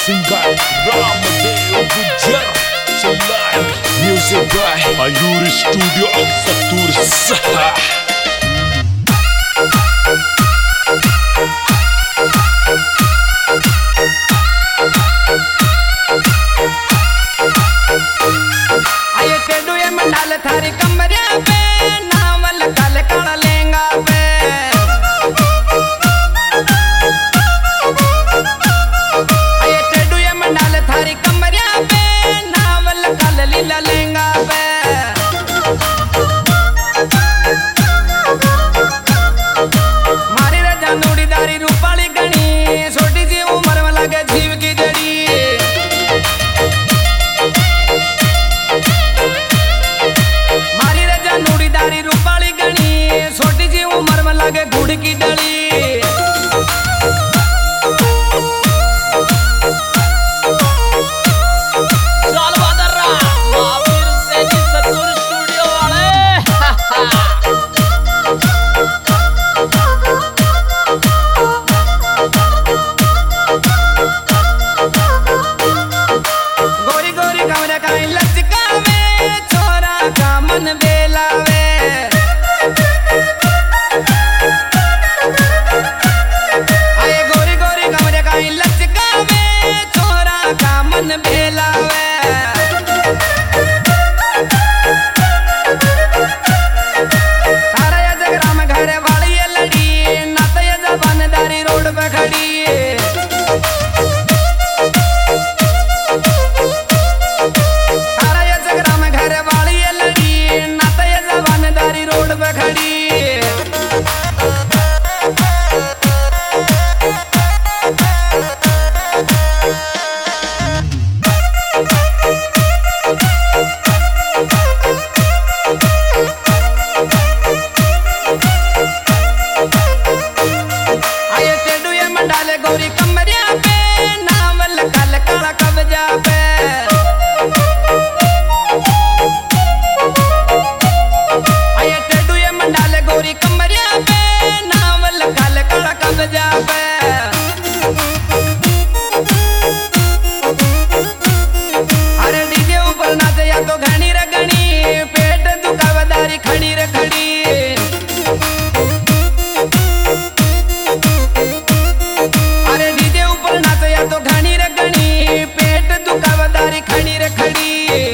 Singer Ramdev Gujjar चलाए music by Mayur studio सतूर सहा। आये टेडू ये मंडाल थारी कमरे पे नावल काले काला लेंगा पे। आये टेडू ये मंडाल थारी कमरे पे नावल काले लीला लेंगा पे। मारी रजा नूड़ी दारी रूपाली गणी छोटी सी उम्र में लगे जीव की जड़ी। नूड़ीदारी रूपाली गणी छोटी सी उम्र में लगे गुड़ की डली। गोरी गोरी कमरे का लचकावे छोरा का मन बेलावे। आये गोरी गोरी कमरे का लचकावे छोरा का मन बेलावे। तारा या जगरा में घर वाली ये लड़ी नाता ये जबानदारी रोड पे खड़ी। डाले गौरी कमरिया पे नावल काल काला कब्जा पे। आये टेडू ये मंडाले गौरी कमरिया पे नावल काल काला कब्जा पे। अरे डीजे ऊपर नाचे या तो घनी रे घनी पेट दुखावदारी खड़ी रे खड़ी। तो घनी रे घनी पेट दुखावदारी खड़ी रे खड़ी।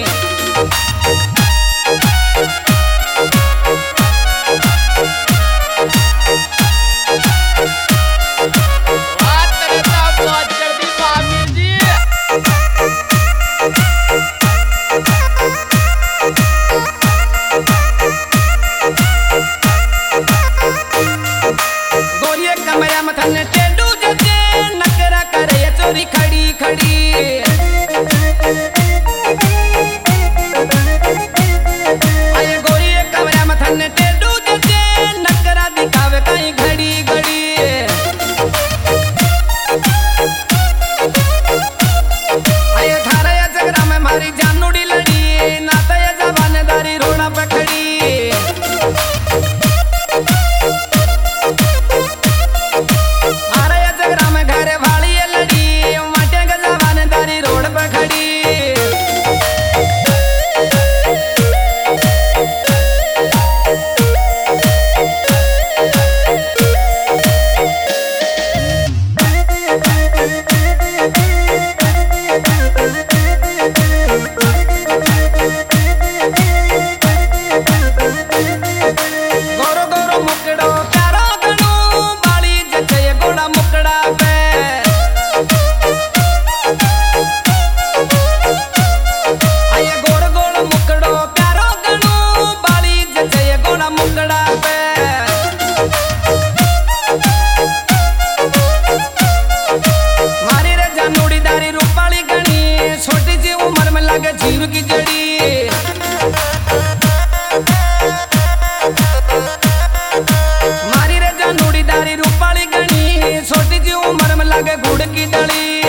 गोरिये कमरा मथन टेडू जजे नकरा करे चोरी खड़ी खड़ी। आये गोरिये कमरा मथन टेडू जजे नकरा दिखावे कहीं घड़ी घड़ी। आये थारा या जगरा में मारी जानूड़ी लड़ी नाता या जबानदारी रोड़ा पे खड़ी। गोरो गोरो मुकड़ो प्यारो गणू बाली जचे गोड़ा मुकड़ा पे। आये गोड़ गोड़ मुकड़ो प्यारो गणू बाली जचे गोड़ा मुकड़ा पे। मारी रे जानूड़ी दारी रूपाली गणी छोटी सी उम्र में लगे जीव की जड़ी। मारी रे जानूड़ी दारी रूपाली गणी छोटी सी उम्र में लगे गुड़ की डली।